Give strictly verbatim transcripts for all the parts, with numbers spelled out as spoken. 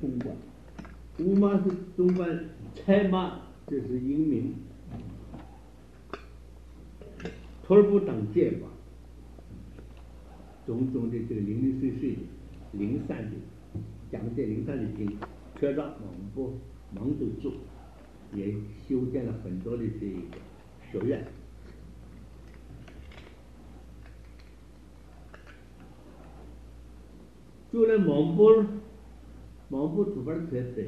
中官，乌马是中官，柴马这是英名，托儿不当戒法，种种的这个零零碎碎的、零散的，讲这零散的经，却让忙不忙着做，也修建了很多的这个学院。就连蒙古蒙古土巴特色，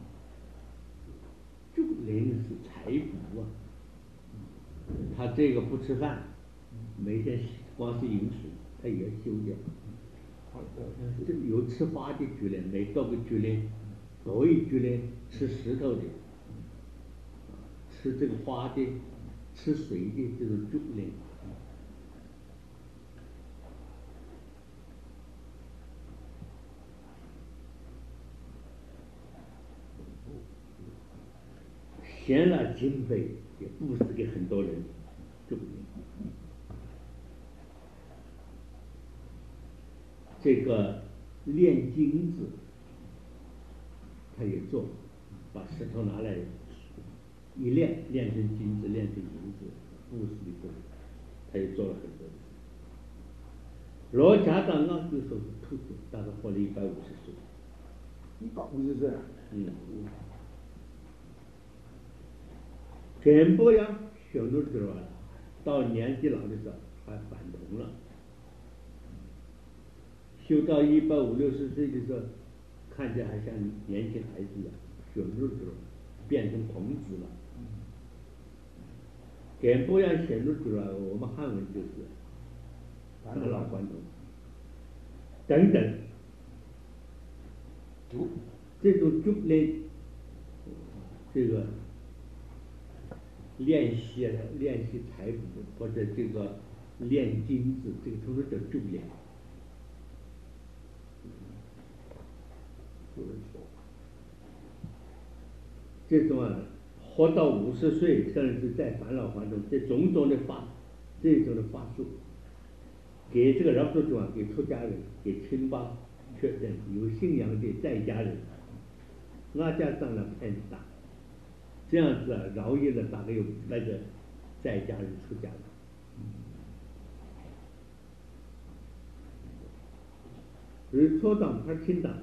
就零是财富啊，他这个不吃饭，每天光是饮水，他也修掉。这有吃花的居民，每到个居民，多一居民吃石头的，吃这个花的，吃水的这种居民。献了经费，也布施给很多人，就这个炼金子，他也做，把石头拿来一炼，炼成金子，炼成银子，布施的过程，他也做了很多。罗家当那时候兔子，大概活了一百五十岁。 一百五十岁。 嗯。全部要小路子了，到年纪老的时候还反动了，修到一百五六十岁的时候，看起来还像年轻孩子一样，小路子了，变成童子了。全部要小路子了，我们汉文就是返老还童等等，这种族类，这个。练习练习财富或者这个练金子，这个都是叫重练。这种啊，活到五十岁，甚至在返老还童，这种种的法，这种的法术，给这个饶州主啊，给出家人，给亲邦确认有信仰的在家人，那家上了偏大。这样子啊，饶益了大概有那个在家人出家的。日初党派清党，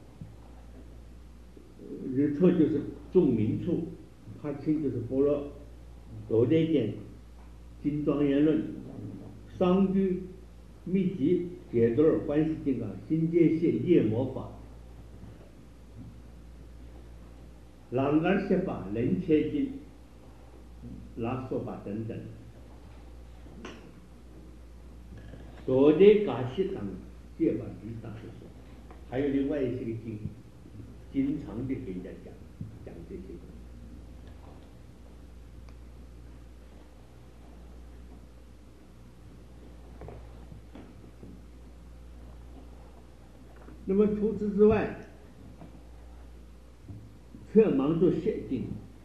日初就是众民处，派清就是般若，多在见金庄严论，商居秘籍解脱尔欢喜金刚，新界线夜魔法。朗尔些法、人切经、拉说法等等，多的嘎西当戒法比大的说，还有另外一些个经，经常的给人家讲讲这些。那么除此之外，却忙着写经，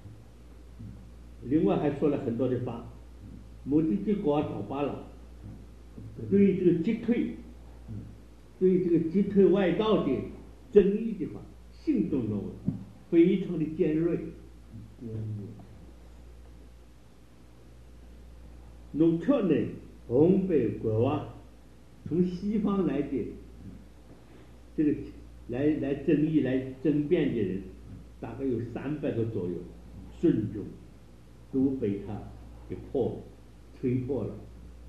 另外还说了很多的法，目的就搞倒巴了。对于这个击退，对于这个击退外道的争议的话，行动中非常的尖锐。农村呢，东北国外从西方来的这个来来争议、来争辩的人。大概有三百个左右，顺众都被他给破推破了。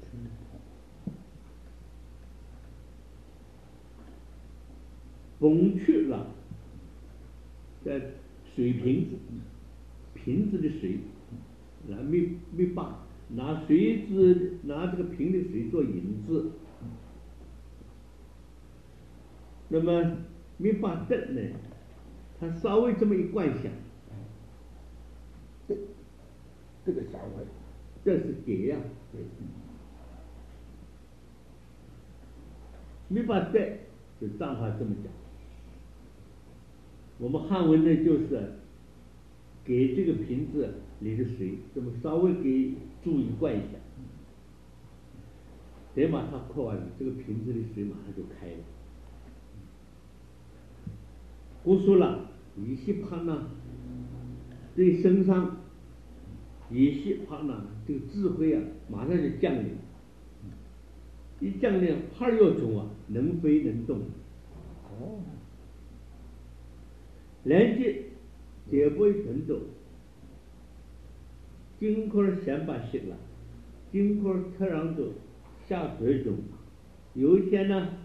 崩去了，在水瓶子，瓶子的水，拿没没把拿水子拿这个瓶的水做引子，那么没把灯呢？他稍微这么一观想， 这这个想法， 这是给呀、啊，没把带，就藏法这么讲。我们汉文呢，就是给这个瓶子里的水，这么稍微给注意灌一下，等把它破完了，这个瓶子的水马上就开了。 古说了，一息帕那对身上一息帕那这个智慧啊，马上就降临。一降临，帕月中啊，能飞能动。 哦， 连接结不成走，金块先把息了，金块特让走下水中，有一天呢，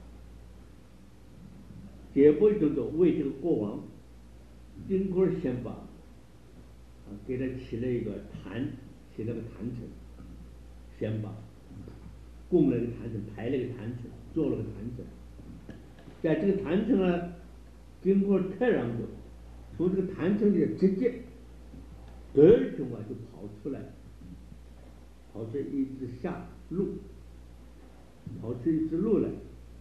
结不成走为这个国王，金块先把啊给他起了一个坛，起了个坛城，先把供了个坛城，排了个坛城，做了个坛城。在这个坛城呢，经过太阳走，从这个坛城里直接德中啊就跑出来，跑出一只下鹿，跑出一只鹿来。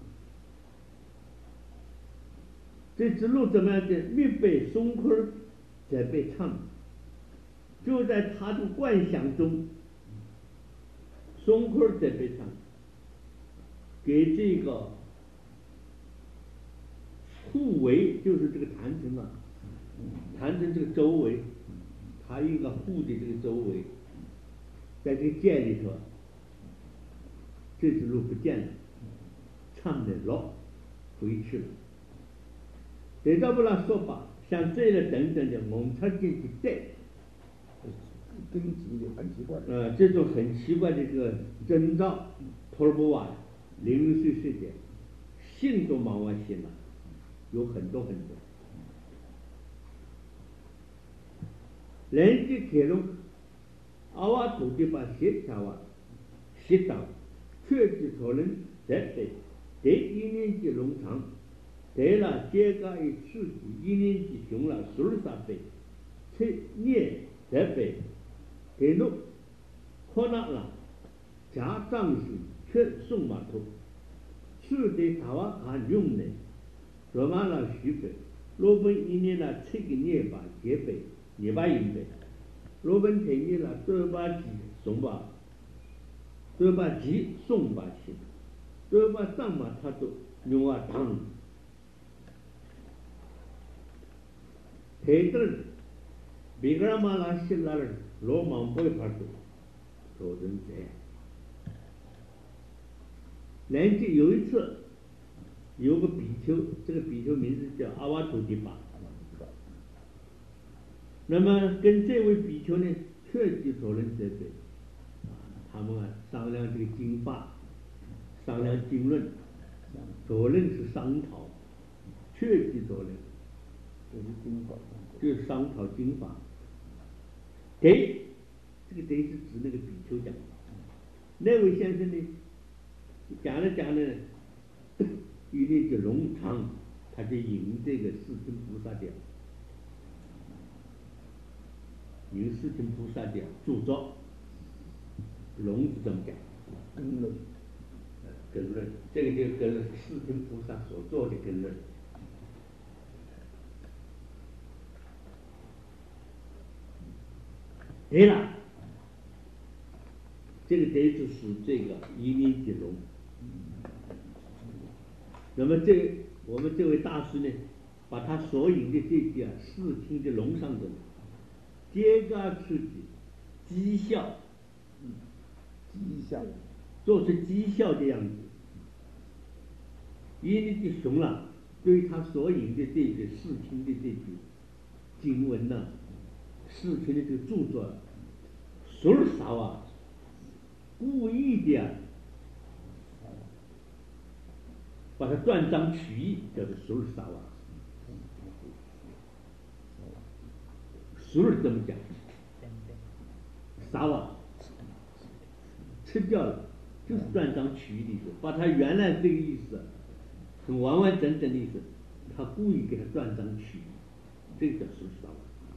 这只鹿怎么样的？密被松坤在被唱，就在他的幻想中，松坤在被唱，给这个护围，就是这个坛城啊，坛城这个周围，他应该护的这个周围，在这个界里头，这只鹿不见了，唱的落回去了。得到不了说法，像这类等等的蒙察进去带， 根基的很奇怪。 呃，这种很奇怪的这个征兆，托尔波瓦零碎事件，信都忙完信了，有很多很多。连接开龙，阿瓦土地把协调啊，协调，确实可能在北，第一年级农场。得了这个一刺激，一年级熊了十二三倍，七年在倍，给弄可能了，家长是却送码头，是的台湾看用的，说完了许倍，罗本一年了七个年把结倍，二百银倍，罗本天年了多把几送把，多把几送把钱，多把上嘛他都用啊当。हेतर बिगड़ामाला शिल्लर लो मांपोई फाटो रोजन से 连接有一次有个比丘，这个比丘名字叫阿瓦图迪巴，那么跟这位比丘呢确据所论这对啊，他们啊商量这个经法，商量经论，所论是商讨，确据所论就是经法， 就是商讨经法。对，这个对是指那个比丘讲的。那位先生呢，讲着讲着，一定就冗长，他就引这个世亲菩萨的，引世亲菩萨的著作，龙是这么讲， 根论， 根论，这个就跟世亲菩萨所做的根论。对了，这个得就是这个一念即龙。那么这我们这位大师呢，把他所引的这些啊视听的龙上中，皆个刺激讥笑， 讥笑， 做出讥笑的样子。一念即熊了，对他所引的这个视听的这句经文呢、啊。事情的这个著作，说了啥啊？故意的啊，把它断章取义，叫做说了啥啊？说了这么讲，啥啊？吃掉了，就是断章取义的意思，把它原来这个意思，很完完整整的意思，他故意给它断章取义，这个叫说了啥啊？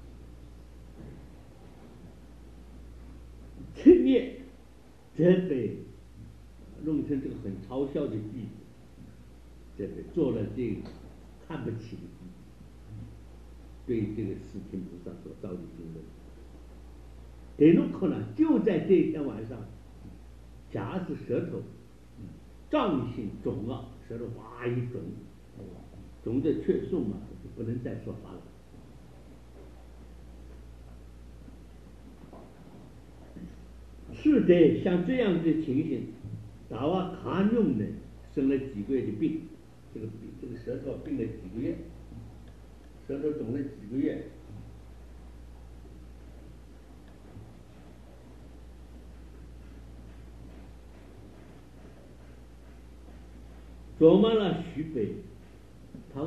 轻蔑这被弄成这个很嘲笑的句子，这被做了这个看不起的句子，对这个世亲菩萨所造的经论。得弄可能就在这一天晚上，夹着舌头，胀性肿啊，舌头哇一肿， 总的劝送嘛，就不能再说话了。是的，像这样的情形，达瓦卡用呢生了几个月的病，这个病这个舌头病了几个月，舌头肿了几个月。琢磨了徐北，他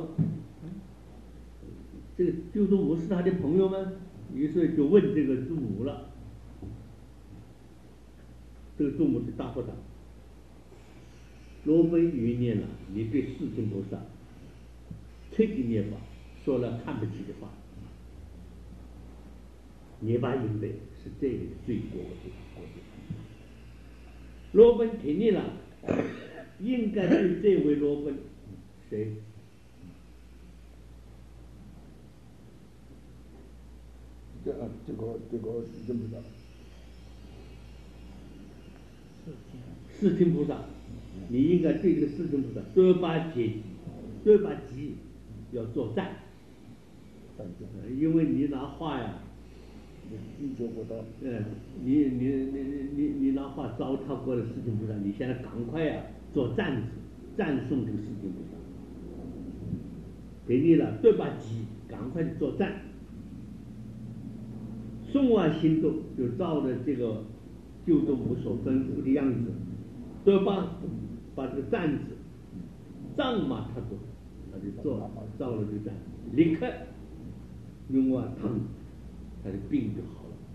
这个救助母是他的朋友吗？于是就问这个祝母了。这个祝母是大和尚，罗本余念了，你对世亲菩萨吹的念法，说了看不起的话，你把应对是这个罪过的。罗本听你了，应该对这位罗本谁？ 这这个这个认不得。 世亲菩萨，你应该对这个世亲菩萨多把解集，多把集要做赞，因为你拿话呀， 你做不到。 嗯，你你你你你拿话糟蹋过的世亲菩萨，你现在赶快呀做赞子，赞颂这个世亲菩萨，给你了多把集，赶快做赞。宋万心动就照着这个救度母所吩咐的样子，都把把这个担子藏嘛他做，他就做照了这个担，立刻用完汤，他的病就好了，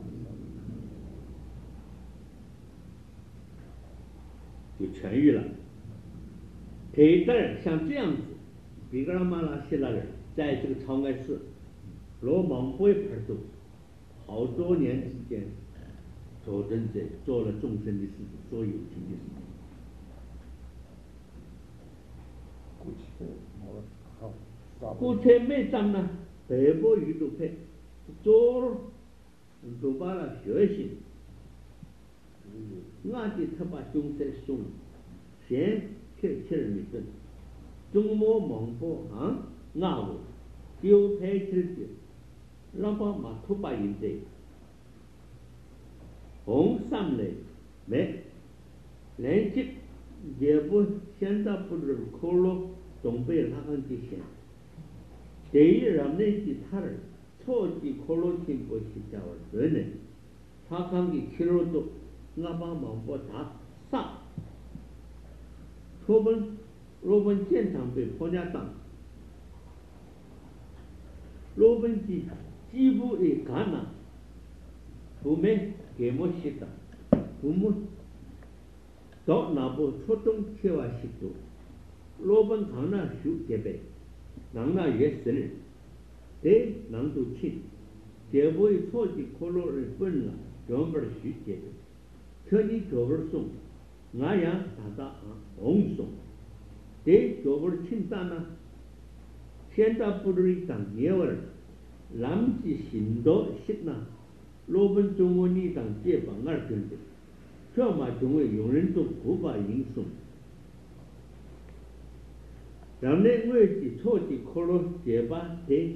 就痊愈了。给这像这样子，比格拉马拉希拉人在这个长安市罗芒会派出好多年之间，做真者做了众生的事情，做有情的事情。 过去好， 过去没长呢，北部宇宙派做都把了学习，俺的他把众生送，先开起了一顿，中末蒙波啊，俺我就派起的。让把马头把人的红三类没连接也不现在不是可乐总被他们的钱第一人那的他人错的可乐听过去叫人呢他看的七六度俺把忙不打上托本罗本现场被婆家当罗本的几乎的干了，后面给我写的，父母到那部初中贴完写作，罗本堂那修结备，让那也生人，对，能都亲，结果一错的可罗人本了，专门修结备，这里专门送，俺样大大啊，红送，对，专门亲单呢，现在不是一张年味儿。남지신도식나 로번 종원이 당 제방을 근데 처마 종의 용ren도 구바 인송 남내 외지 초지 콜로 제바 대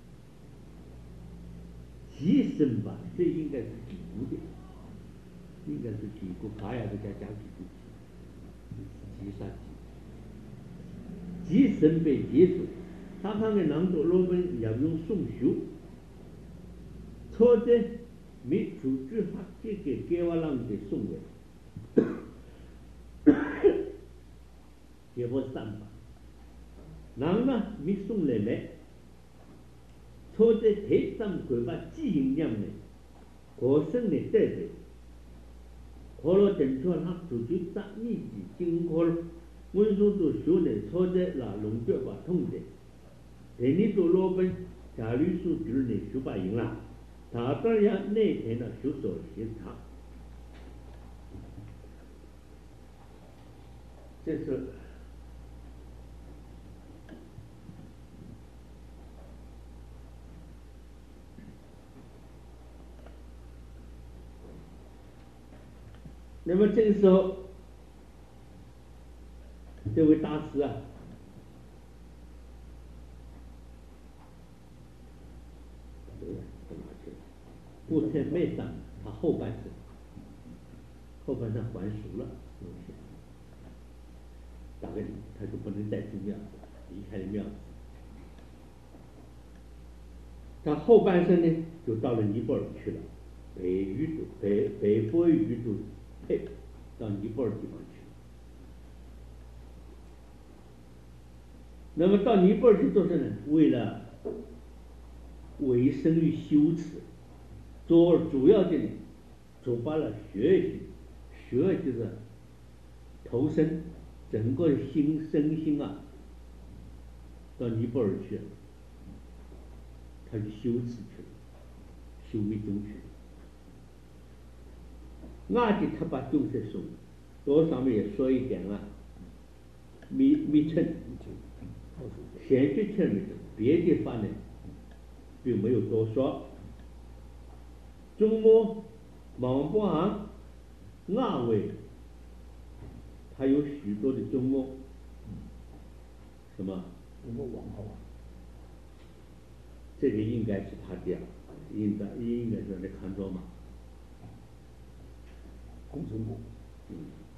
지선바这应该是几股的应该是几股가야的再加几股几杀几지선被结束他看的南都罗本要用送修，错的没组织他这个给我让的送的，结果三把，南呢没送来没，错的台上鬼把基因量的，国生的代表，可了等出他组织在一起经过了，我说都修的错的那龙脚把痛的。人家做老本，家里所就是那十八营了，他当然那天呢就说协查，这是那么这个时候，这位大师啊。 布特妹上他后半生，后半生还俗了，东西打个理，他就不能再住庙，离开了庙。他后半生呢，就到了尼泊尔去了，北于北北波于都配到尼泊尔地方去。那么到尼泊尔去做什么呢？为了维生于修持，主主要的呢，主发了学习，学就是投身，整个心身心啊，到尼泊尔去了，他去修持去了，修密宗去了。那就他把众生说，多上面也说一点啊，密密乘，显觉称密乘，别地方呢并没有多说。中摩莽波行那位，他有许多的中摩，什么？ 中摩王号啊， 这个应该是他的，应该应该是来看着嘛。 公孙部， 嗯，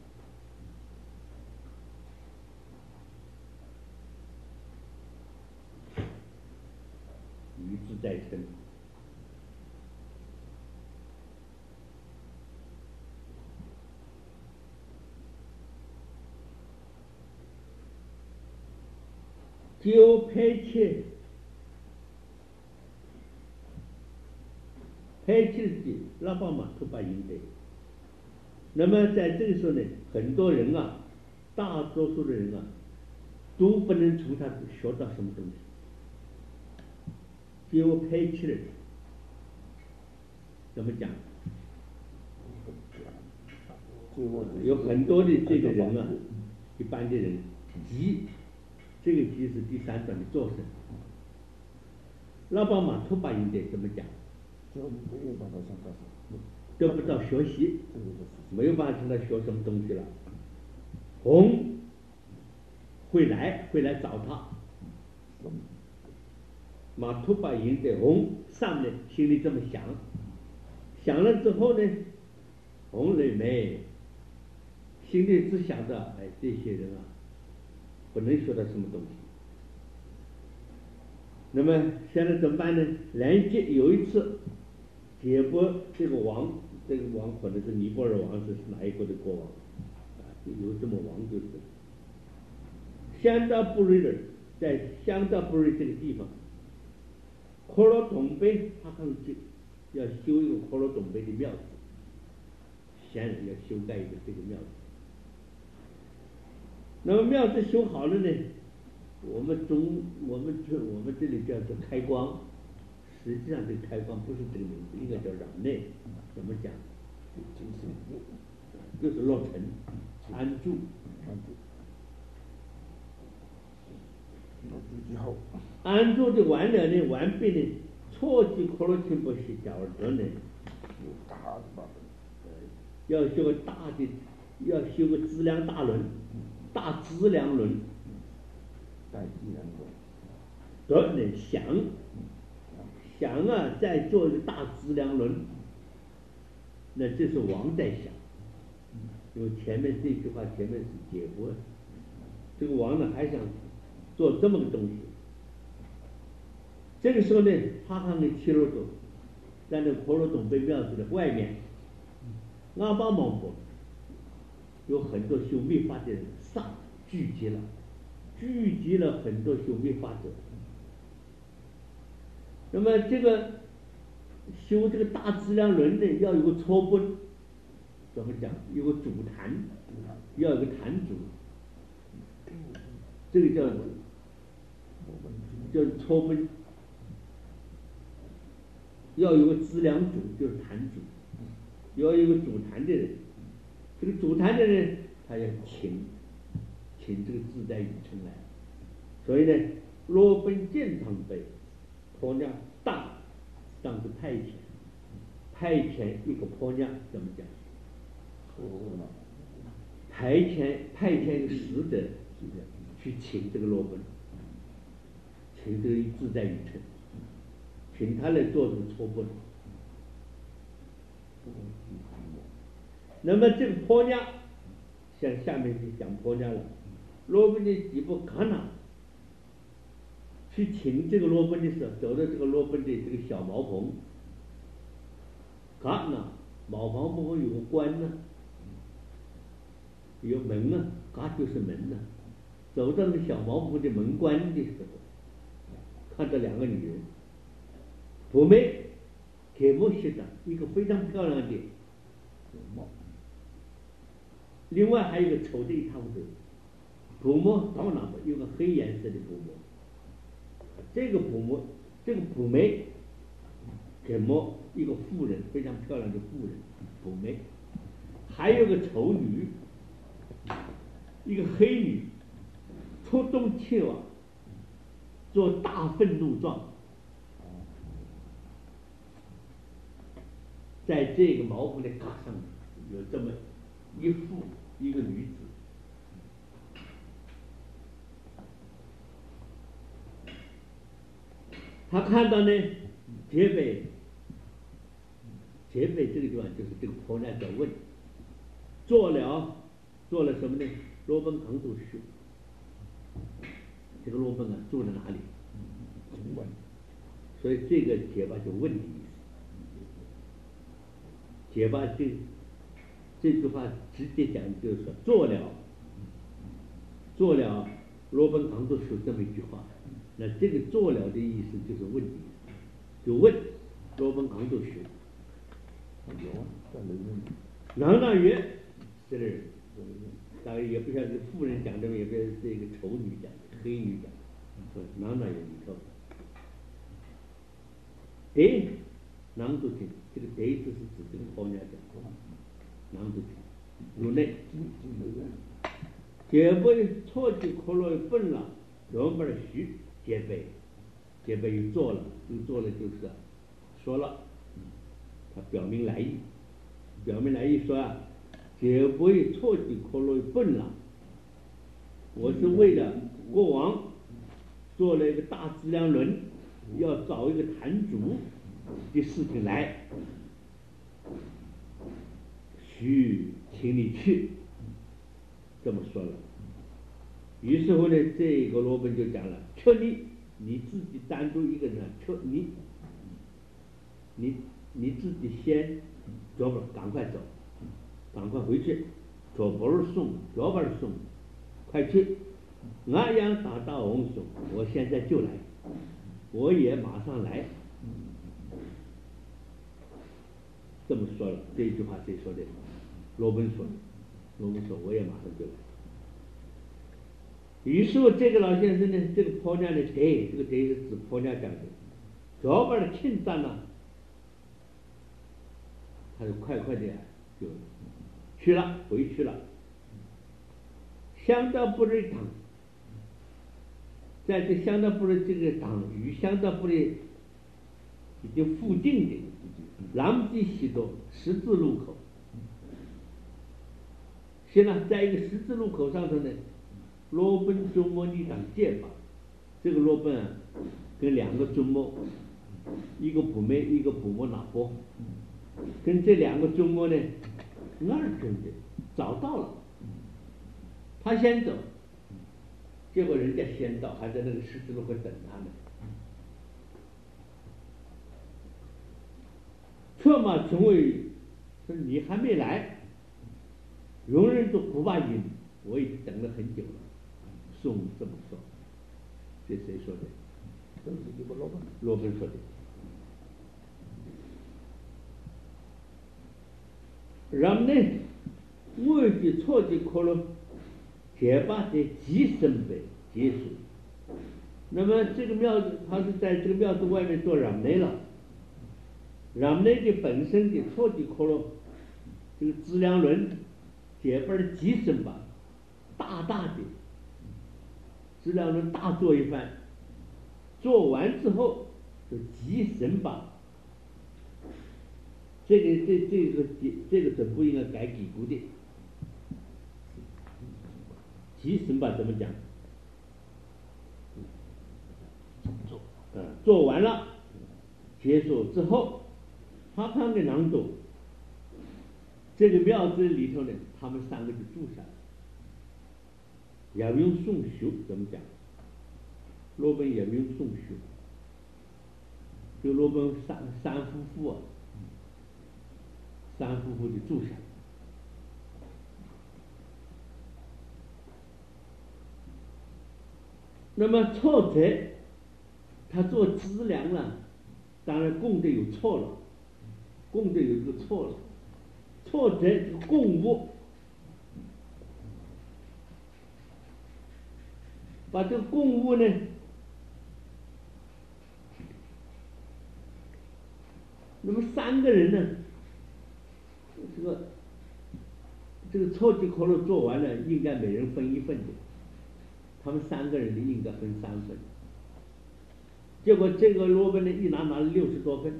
于自在称。就排斥，排斥的拉巴马托巴因的。那么在这个时候呢，很多人啊，大多数的人啊，都不能从他学到什么东西，就排斥了。怎么讲？有很多的这个人啊，一般的人急，这个急是第三段的做声。拉巴马托巴因的怎么讲？得不到学习，没有办法从他学什么东西了。红会来，会来找他。马托巴因的红上面心里这么想，想了之后呢，红认为心里只想着，哎，这些人啊，不能学到什么东西。那么现在怎么办呢？连接有一次，解拨这个王，这个王可能是尼泊尔王，是哪一国的国王？啊，有这么王就是。香达布瑞人在香达布瑞这个地方，科罗董贝他看去要修一个科罗董贝的庙子，先人要修盖一个这个庙子。那么庙子修好了呢，我们中我们这我们这里叫做开光，实际上这个开光不是这个名字，应该叫攘内。怎么讲？就是落成安住。安住的完了呢，完毕呢，错记科罗钦波西角德呢，要修个大的，要修个资粮大轮，大资粮轮， 大资粮轮， 得能想想啊，再做一个大资粮轮，那这是王在想，因为前面这句话前面是解播，这个王呢还想做这么个东西。这个时候呢，他看的七罗多，在那婆罗董贝庙子的外面，阿巴芒博有很多修密法的人上聚集了，聚集了很多修密法者。那么这个修这个大资粮轮呢，要有个撮本，怎么讲？有个主坛，要有个坛主，这个叫叫撮本。要有个资粮主，就是坛主，要有个主坛的人。这个主坛的人，他要请请这个自在宇称来。所以呢，罗本建堂杯，婆娘当当是派遣，派遣一个婆娘怎么讲？派遣派遣一个使者去请这个罗本，请这个自在宇称。请他来做这个撮本， 那么这个婆娘，像下面就讲婆娘了。罗本的几部看呐，去请这个罗本的时候，走到这个罗本的这个小茅棚，看呐，茅棚不会有个关呢，有门啊，嘎就是门呐、啊。走到那个小茅棚的门关的时候，看到两个女人，婆妹给莫写的一个非常漂亮的帽，另外还有一个丑的一塌糊涂。婆婆到哪有个黑颜色的婆婆，这个婆婆，这个婆妹给莫一个妇人，非常漂亮的妇人，婆妹，还有个丑女，一个黑女，出动切瓦，做大愤怒状，在这个茅棚的炕上有这么一副一个女子。他看到呢，杰北，杰北这个地方就是这个婆娘在问，做了做了什么呢？罗本扛住去，这个罗本啊住在哪里？所以这个结巴就问的意思。结巴这这句话直接讲就是说做了，做了罗本扛住去这么一句话。那这个做了的意思就是问的意思，就问罗本扛住去。郎大约这个人，当然也不像是妇人讲的，也不像是这个丑女讲的，黑女讲的，说郎大约里头，得郎主听，这个得字是指这个婆娘讲的，郎主听，入内，结不错的可乐笨了，原本虚。结背，结背又做了，又做了就是说了，他表明来意，表明来意说啊，结背错的可乐笨了，我是为了国王做了一个大质量论，要找一个坛主的事情来，许请你去，这么说了。于是乎呢，这个罗本就讲了，确你你自己单独一个人，确你你你自己先脚本赶快走，赶快回去，脚本送，脚本送，快去！俺要打大王送，我现在就来，我也马上来。这么说了，这一句话谁说的？罗本说的。罗本说我也马上就来。于是乎，这个老先生呢，这个婆娘的得，这个得是指婆娘讲的，脚本的庆赞呢，他就快快的就去了，回去了。相当部的党，在这相当部的这个党与相当部的已经附近的狼藉许多十字路口，现在在一个十字路口上头呢。罗本周末立党借法，这个罗本啊，跟两个周末，一个普妹，一个普莫拿波，跟这两个周末呢，二真的找到了，他先走，结果人家先到，还在那个十字路口等他呢。策马成为说你还没来，容忍着古巴音，我已经等了很久了。宋这么说，这谁说的？ 这是这个罗本， 罗本说的。然呢，我的错的可能结巴的几生辈结束。那么这个庙子，他是在这个庙子外面做ram内了。ram内的本身的错的可能，这个质量论结巴的几生吧，大大的。质量论大做一番，做完之后就集神吧。这个这这个这个准不应该改给估的。集神吧怎么讲？做，嗯，做完了，结束之后，他看的囊中， 这个庙子里头呢，他们三个就住下来。也用宋修怎么讲？罗本也用宋修，就罗本三三夫妇啊，三夫妇就住下来。那么错者，他做资粮了，当然供的有错了，供的有一个错了，错者这个供物。把这个供物呢，那么三个人呢，这个这个超级可乐做完了，应该每人分一份的，他们三个人的应该分三份。结果这个罗本呢，一拿拿了六十多份，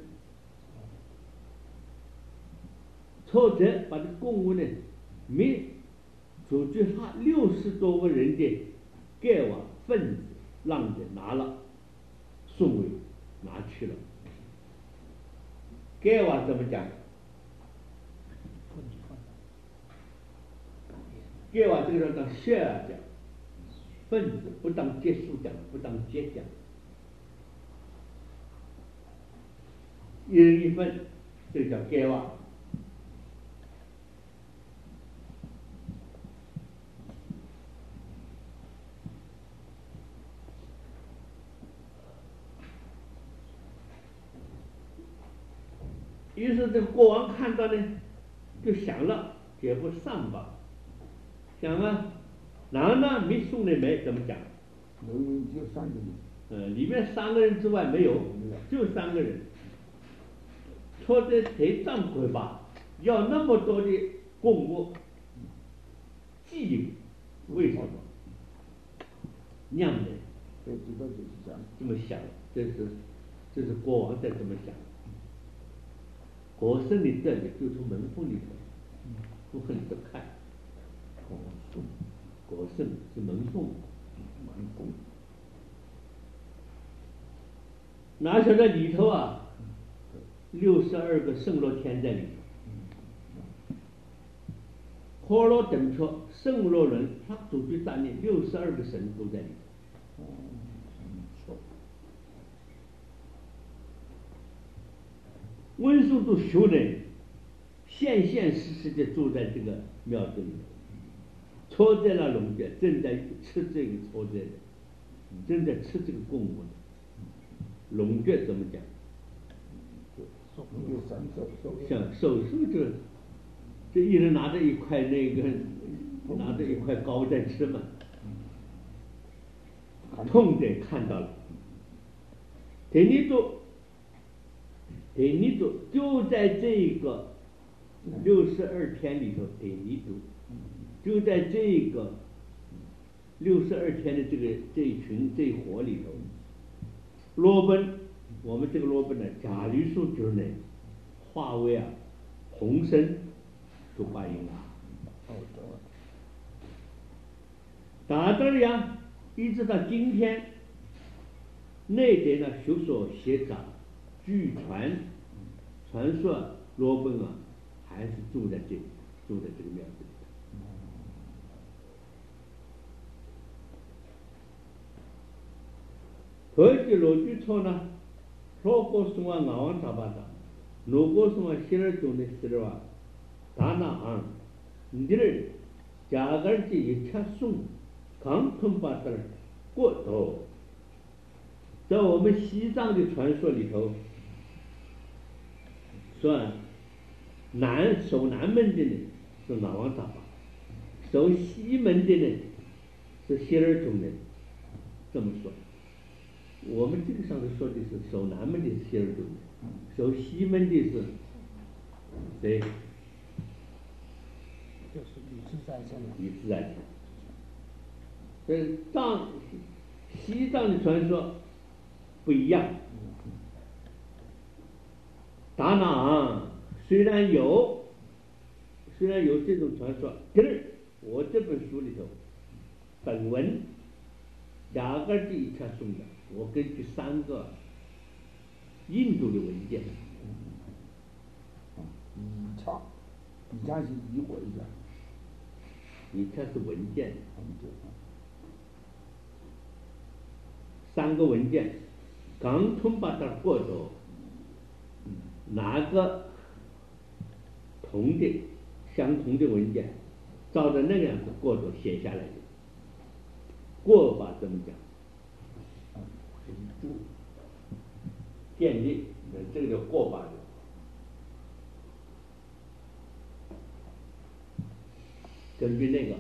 挫折把这个供物呢，没出去他六十多个人的。盖瓦分子让人拿了，宋伟拿去了。盖瓦怎么讲？盖瓦这个人当谢尔讲，分子不当结束讲，不当结讲，一人一份，这个叫盖瓦。于是这个国王看到呢，就想了，绝不上吧。想啊，男的没送的没怎么讲？ 能就三个人。 呃，里面三个人之外没有，就三个人。说这谁账回吧，要那么多的供物，纪律，为什么？酿的。 对，知道就是这样。 这么想，这是这是国王在这么想。国圣的这里就从门缝里头，不很的看，国圣，国圣是门缝，门缝。哪晓得里头啊，六十二个圣罗天在里头，婆罗等车圣罗人，他主居站立，六十二个神都在里头。温宿都修人，现现实实的住在这个庙子里头，搓在那龙穴，正在吃这个搓在的，正在吃这个供物的。龙穴怎么讲？像手术这，这一人拿着一块那个，拿着一块糕在吃嘛，痛的看到了，给你做。给你读就在这个六十二天里头，给你读就在这个六十二天的这个这一群这一伙里头，罗本，我们这个罗本呢，假律数就是呢，化为啊红参就化应了。哦，打到呀，一直到今天，那点呢有所协长。据传，传说罗本啊，还是住在这里，住在这个庙子里。何其罗居错呢？罗国松啊，俺王大巴达，罗国松啊，希尔中的希尔哇，达那昂，你儿，加个儿一切送，刚吞巴达过头。在我们西藏的传说里头。说南守南门的呢是老王大巴，守西门的呢是希尔中人，这么说。我们这个上头说的是守南门的是希尔中人，守西门的是谁？ 就是李自在先生。 李自在。这藏西藏的传说不一样。达那昂虽然有，虽然有这种传说，可是我这本书里头，本文雅各第一册送的，我根据三个印度的文件， 嗯，差， 以前是以回的， 以前是文件， 文件， 三个文件，刚通把它过走，哪个同的相同的文件，照着那个样子过走写下来的，过法怎么讲？ 注建立，这个叫过法的。根据那个，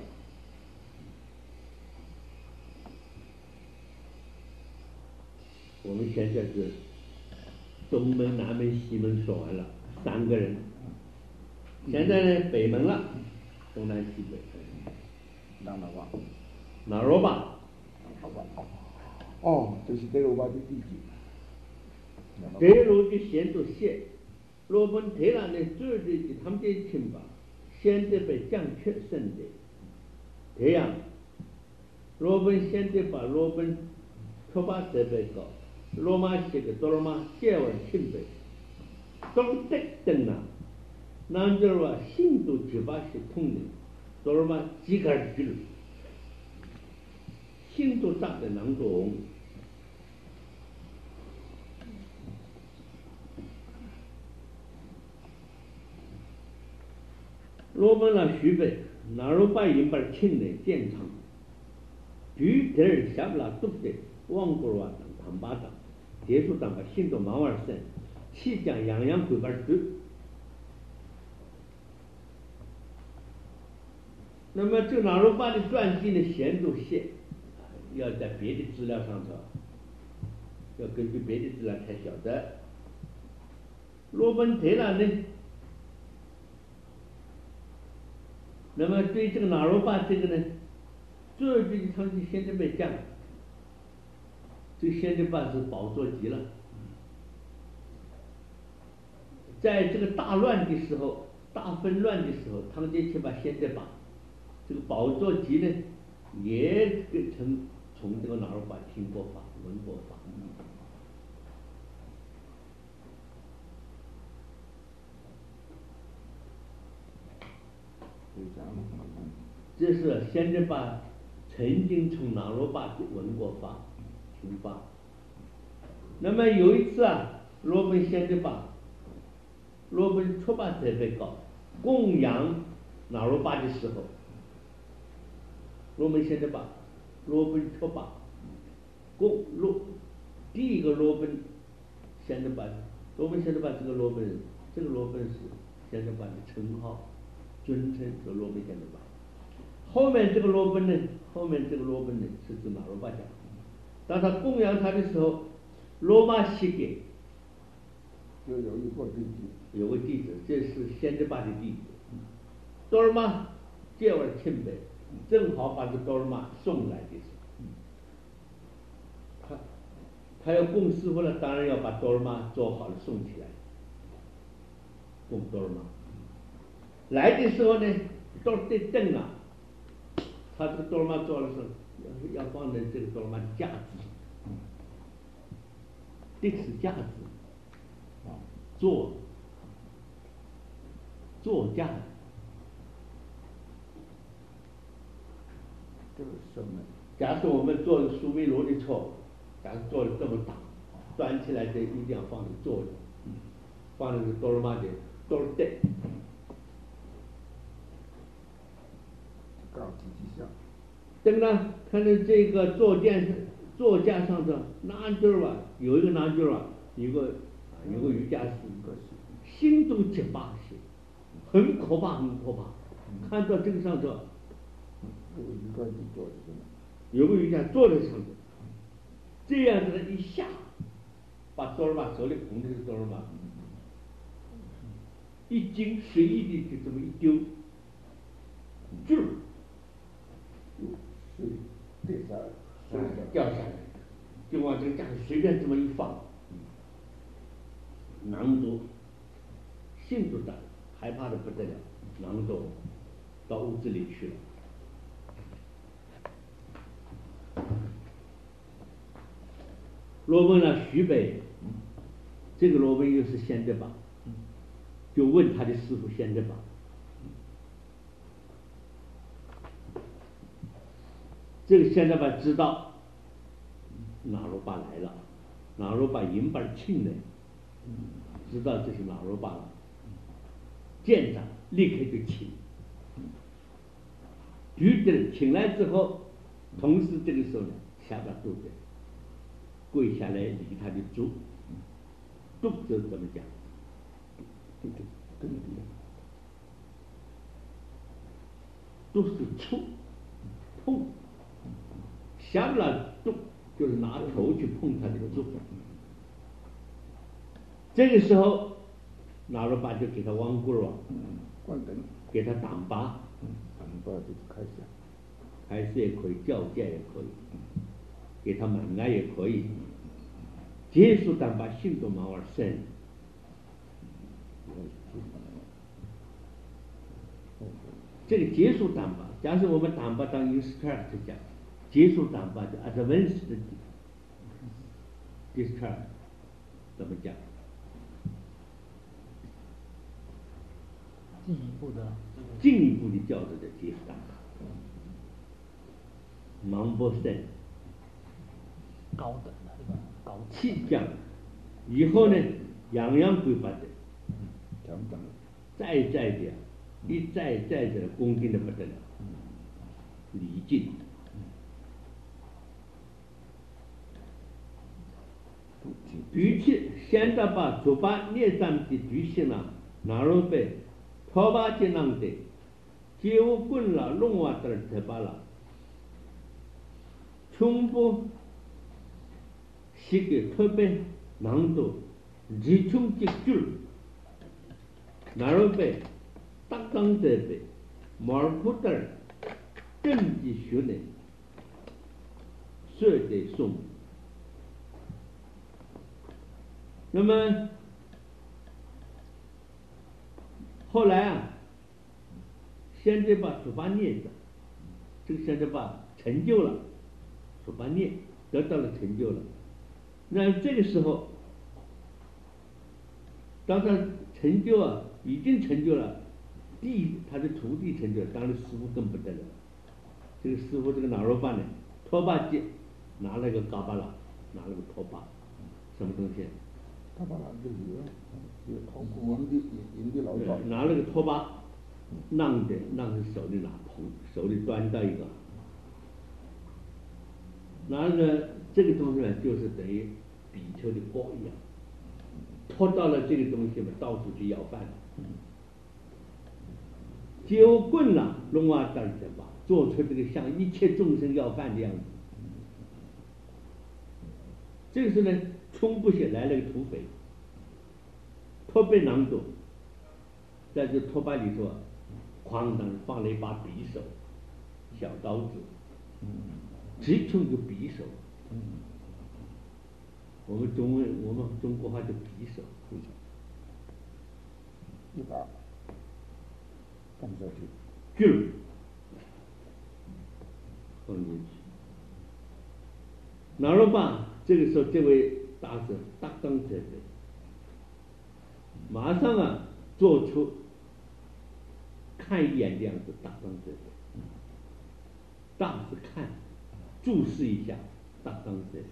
我们现在是东门、南门、西门说完了，三个人。现在呢，北门了，东南西北。 让他忘， 哪罗巴？ 好吧。哦，就是德罗巴的弟弟。 德罗的先祖谢，罗本特拉呢，主的他们的亲吧，现在被降缺生的，这样，罗本现在把罗本托巴这边搞，罗马写个多罗马接完清北，都得等了，那就是话新都七八是通的，多罗马几个人去了，新都上的囊中。罗本了徐北，那罗巴引把清的建厂，具体儿下不拉都的，王国话当唐巴当，结束当把新都忙完生，起将样样归把对。那么这那罗巴的传记呢，先都写，要在别的资料上头，要根据别的资料才晓得。罗本特拉呢？那么对这个纳罗巴这个呢，这这一场现在被降，这现在把是宝座级了。在这个大乱的时候，大纷乱的时候，他们就去把现在把这个宝座级呢，也跟从从这个纳罗巴听过法、闻过法。这是先知把曾经从那罗巴闻过法、听法。那么有一次啊，罗本先知把罗本出版这边搞供养那罗巴的时候，罗本先知把罗本出版供罗第一个罗本先知把罗本先知把这个罗本这个罗本是先知把的称号。尊称是罗本先知把，后面这个罗本呢，后面这个罗本呢是指那罗巴讲，当他供养他的时候，罗马西给就有一个弟子， 有个弟子，这是先知把的弟子，多尔玛接完清北，正好把这多尔玛送来的时候，他他要供师傅了，当然要把多尔玛做好了送起来，供多尔玛。来的时候呢，都得等啊，他这个多尔玛做的时候，要要放在这个多尔玛的架子上，这是架子，啊，坐坐架， 这个什么？ 假设我们做苏维罗的车，假如做的这么大，端起来的一定要放在坐着，放在这多尔玛的多尔带。等呢，看到这个坐垫座架上头拿劲儿吧，有一个拿劲儿吧，有个有个瑜伽师，心都结巴些，很可怕，很可怕。看到这个上头，有个瑜伽坐在上头，这样子的一下，把多尔玛手里捧的是多尔玛，一惊随意的就这么一丢，就。 掉下来， 掉下来，就往这个架子随便这么一放，囊中心都大，害怕的不得了，囊中到屋子里去了。罗问了徐北，这个罗问又是先知吧，就问他的师傅先知吧， 这个现在吧知道拿罗巴来了，拿罗巴银板庆来，知道这是拿罗巴了，舰长立刻就请，举着请来之后，同时这个时候呢，下巴肚子跪下来理他的足，肚子怎么讲？ 对对对对， 都是触碰，下不了肚就是拿头去碰他的肚。这个时候，拿罗巴就给他弯棍了， 关灯， 给他挡把， 挡把就是开下， 开始也可以，叫价也可以，给他满来也可以，结束挡把信都蛮玩深。这个结束挡把，假设我们挡把当 instruct 讲，结束挡把就 advanced discharge 怎么讲？ 进一步的， 进一步的叫做的结束挡把，忙不深， 高等的对吧？高等气降，以后呢，样样归八的， 讲讲， 再再的，一再再的恭敬的不得了，礼敬。比起现在把主把列上的举行了，拿罗贝，托巴吉囊的，接无棍了，弄瓦德特巴了，全部是个特别难度，日穷之久，拿罗贝，大刚这边，马尔库德尔，政治学呢，设得送。那么后来啊，现在把主巴念的，这个现在把成就了，主巴念得到了成就了。那这个时候，当他成就啊，已经成就了，弟他的徒弟成就了，当然师傅更不得了。这个师傅这个拿罗巴呢，托巴吉拿了个嘎巴拉，拿了个托巴，什么东西？ 他把那个鱼，也掏过，银的银的老早， 拿了个拖把，让的让是手里拿捧，手里端到一个，拿着这个东西呢，就是等于比丘的钵一样，拖到了这个东西嘛，到处去要饭，揪棍了，龙啊当着吧，做出这个向一切众生要饭的样子。这个时候呢，冲不血来了个土匪，特别难懂，在这拖把里头，哐当放了一把匕首，小刀子，直冲就匕首。我们中文我们中国话叫匕首， 一把放下去， 就放进去。拿罗巴这个时候，这位大师大当者的，马上啊做出看一眼的样子，大当者的，大师看，注视一下，大当者的。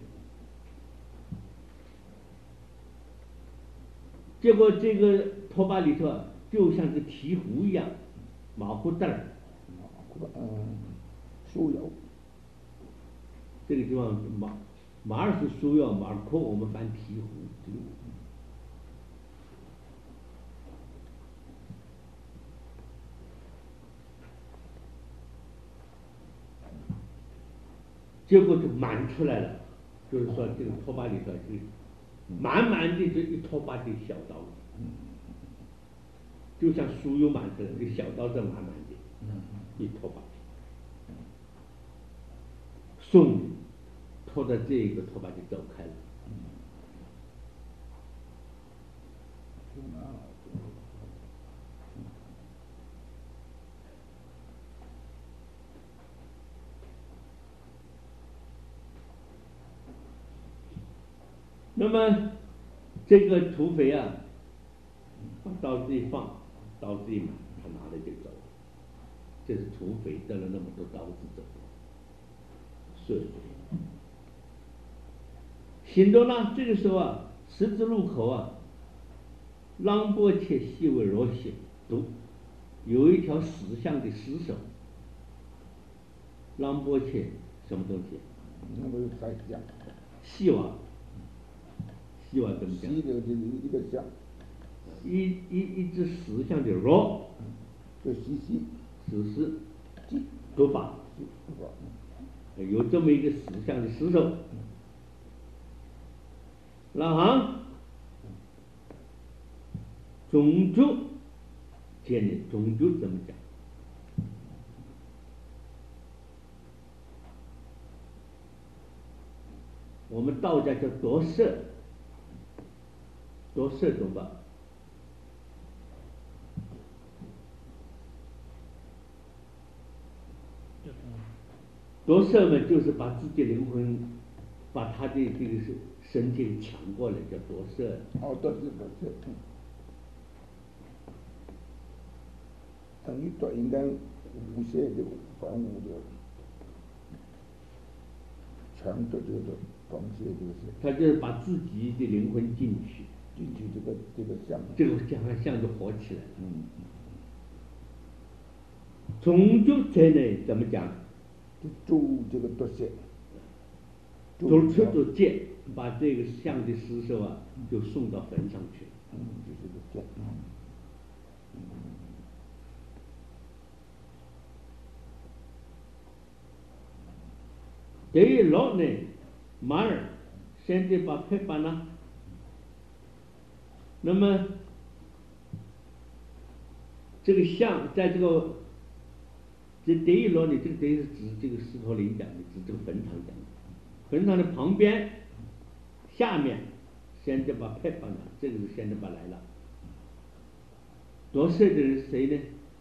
结果这个拖把里头就像个提壶一样，马虎袋儿， 嗯，酥油， 这个地方马马儿是酥药，马儿壳我们翻提壶。结果就满出来了，就是说这个拖把里头是满满的这一拖把的小刀子，就像酥油满出来，这个小刀子满满的，一拖把，送拖到这个拖把就走开了。那么这个土匪啊，把刀子一放，刀子一满，他拿了就走。这是土匪得了那么多刀子走。 顺。行动呢，这个时候啊，十字路口啊，朗波切西为罗西读，有一条石像的尸首。朗波切什么东西？ 那么在讲， 西瓦，西瓦怎么讲？ 西的就是一个像， 一一一只石像的罗， 就西西， 史诗西读法， 西是吧？ 有这么一个石像的尸首。老行种族建立种族怎么讲？我们道家叫夺舍，夺舍懂吧？夺舍嘛，就是把自己灵魂，把他的这个是身体给抢过来，叫夺舍。 哦，对对对对，嗯，等于对应该无限的房屋的，抢夺这个东西就是他就是把自己的灵魂进去， 进去这个这个像， 这个像像就活起来了。 嗯， 种族在内怎么讲？ 就住这个夺舍， 走出走剑，把这个像的尸首啊，就送到坟上去了。 嗯，就是个像，嗯， 对于老呢，马儿现在把拍板呢，那么这个像在这个这对于老呢，这个等于是指这个石头林讲的，指这个坟场讲的。坟场的旁边、下面，现在把拍板了，这个是现在把来了。夺舍的人是谁呢？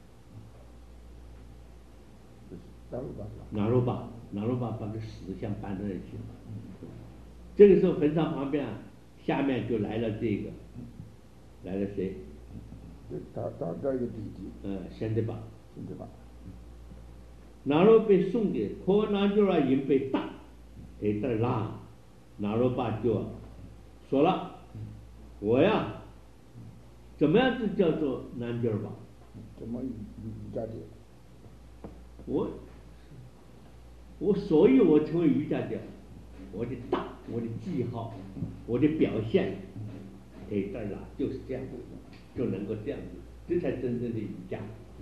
拿罗巴， 拿罗巴，拿罗巴把个石像搬到那去。这个时候坟场旁边啊，下面就来了这个，来了谁？ 就大大概一个弟弟， 呃，现在吧， 现在吧， 拿罗被送的，可拿就让人被打，给这拉，拿罗巴就说了，我呀，怎么样子叫做南边吧？ 怎么瑜伽的？ 我，我所以我成为瑜伽家，我的大，我的记号，我的表现，给这儿了，就是这样子，就能够这样子，这才真正的瑜伽。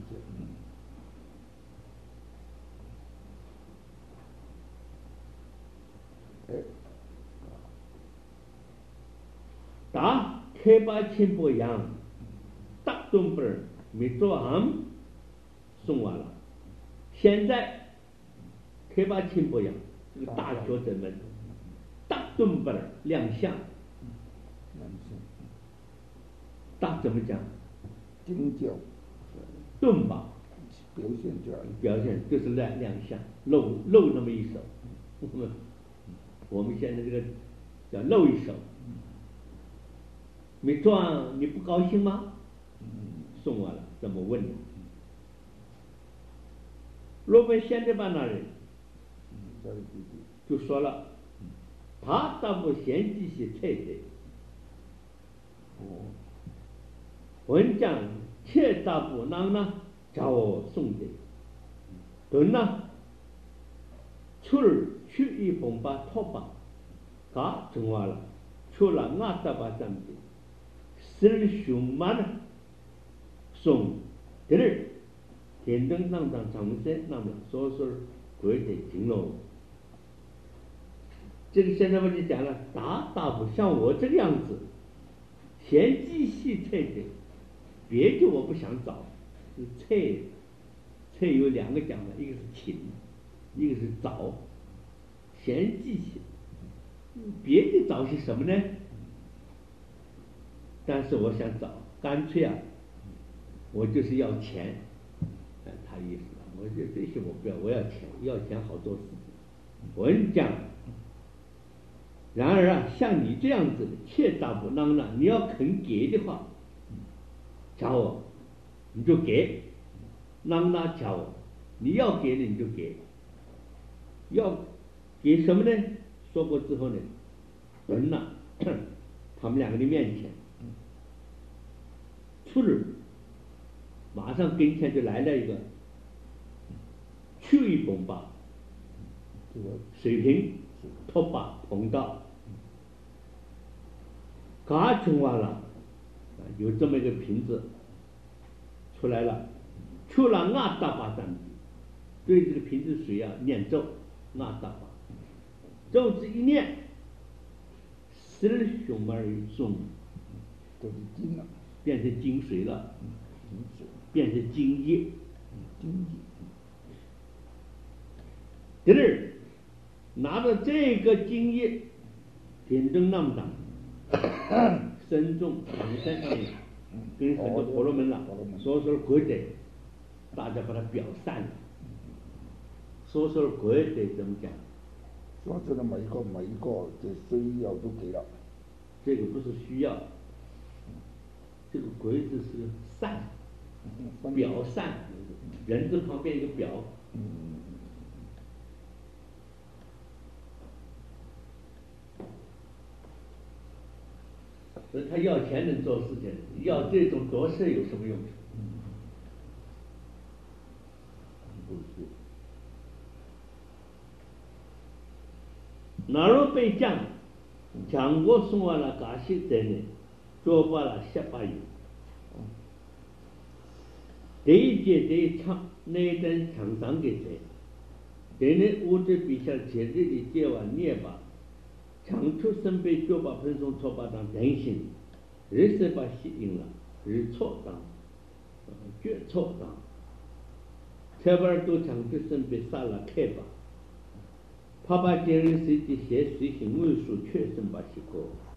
哎， 打开把千波样，大东本没做好，送完了。现在开把千波样，这个大学者们大东本亮相， 男性， 大怎么讲？ 尖叫， 顿吧， 表现出来， 表现就是亮亮相，露露那么一手。我们我们现在这个叫露一手。没撞你不高兴吗？送完了，怎么问的？罗本现在把那人就说了，他倒不嫌弃些菜的， 哦， 文章切大不能呢，找我送的，顿呢，出儿去一风把拖把，他整完了，出了俺大把咱们的。是熊马呢，送第二天灯上当长生那么说说鬼的金龙，这个现在我就讲了，打打不像我这个样子，嫌鸡细菜的，别的我不想找，是菜，菜有两个讲的，一个是勤，一个是早，嫌鸡细，别的找些什么呢？但是我想找，干脆啊，我就是要钱，哎，他意思了，我就这些我不要，我要钱，要钱好做事情。我跟你讲，然而啊，像你这样子的，切打不啷啷，你要肯给的话，找我，你就给，啷啷找我，你要给的你就给，要给什么呢？说过之后呢，蹲了他们两个的面前，出日马上跟前就来了一个去一蹦把这个水瓶拖把碰到，嘎穷完了，有这么一个瓶子出来了，出了那大把三对这个瓶子水啊念咒，那大把咒子一念，十二熊儿一送， 都是金了， 变成金水了， 金水， 变成金液。 金液， 第二，拿着这个金液，点灯那么大，身中长身上面，跟很多婆罗门了，所说的鬼的，大家把它表散了。所说的鬼的怎么讲？ 说出的每一个每一个的需要都给了， 这个不是需要，这个鬼字是个散，表散，人字旁边一个表。 嗯， 所以他要钱能做事情，要这种做事有什么用处？ 不是， 哪若被降，强国送完了嘎西在内，做罢了十八有。第一节这一场那等厂商给谁？等人物质比下节日的接完念吧，长出身被脚把喷送错把当等心，日是把吸引了，日错当，绝错当，车班都长出身被杀了开吧。怕把今日谁的写随行位数确实把西过。